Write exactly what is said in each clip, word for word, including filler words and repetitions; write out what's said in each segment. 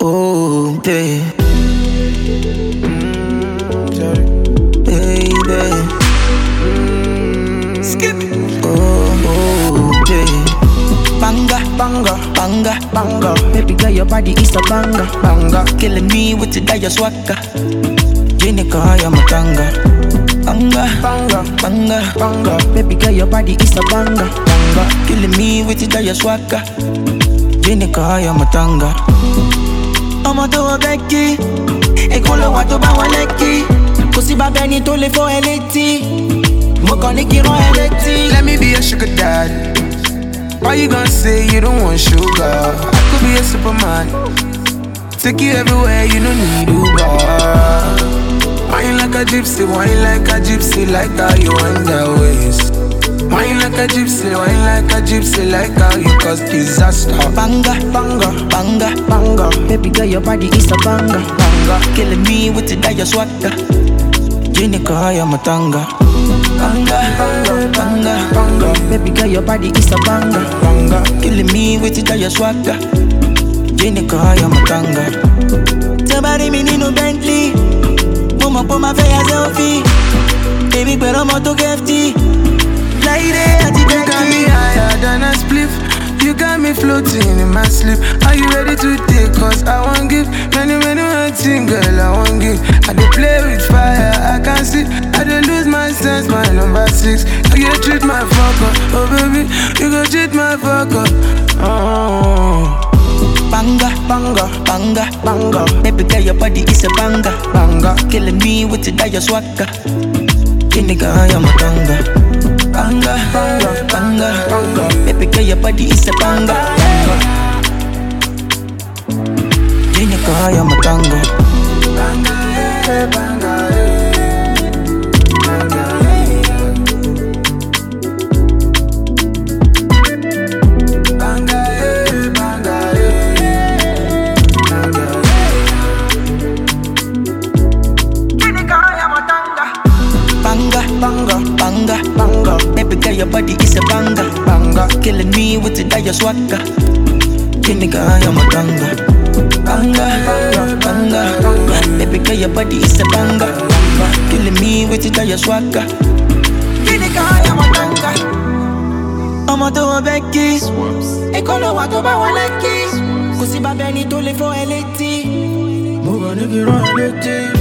Oh, babe. Mm, sorry. Baby. Mm, skip. Oh, oh, babe. Banga, Banga, banga, banga, baby girl, your body is a banga. banga. Killing me with the dire swagger. Jenica, I am a tanga. Banga, Banga, banga, banga, baby girl, your body is a banga. banga. Killing me with the dire swagger. Jenica, I am a tanga. I'm a do a Becky. E con lo guato ba wa lekki. Così va bene to le fo eletti. Mo con le kiro eletti. Let me be a sugar daddy. Why you gonna say you don't want sugar? I could be a superman. Take you everywhere, you don't need Uber. Wine like a gypsy, wine like a gypsy, like how you wind that waist. Wine like a gypsy, wine like a gypsy, like how you cause disaster. Banga, Banga, banga, banga, baby girl, your body is a banga. banga. Killing me with the dire swagger. Jenica, I am a tanga. Banga, banga, banga, Banga, baby girl, your body is a banga. banga. Killing me with the dire swagger. Jenica, I am a tanga. Somebody me need no Bentley. Mama put my face selfie. Baby, pero mo to gifty. Lady, I You got me higher than a spliff. You got me floating in my sleep. Are you ready to take? Cause I won't give many, many, many things, girl. I won't give. I dey play with fire, I can't see. I dey lose my sense, my number six. You dey treat my fuck up, oh baby. You go treat my fuck up. Oh, Banga, banga, banga, banga, baby girl, your body is a banga. banga. Killing me with the dire swagger. Jenica, I am a tanga. Banga, banga, banga, Banga. baby girl, your body is a banga. Jenica, I am a tanga. Banga, eh, banga, eh. Banga, eh. Banga, eh, banga, eh. Banga, eh. Banga, Banga, banga, banga, baby girl, your body is a banga. banga. Killing me with the dire swagger. Jenica, I am a tanga. Banga, banga, baby girl, your body is a banga. Killing me with the dire swagger. Jenica, I am a tanga. I'm a do a Becky. E con lo guato ba wa lekki. Così va bene to le fo eletti. Mo gonna get on it,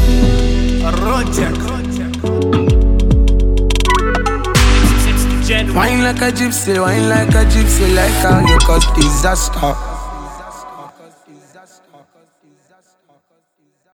wine like a gypsy, wine like a gypsy, like how you cause disaster.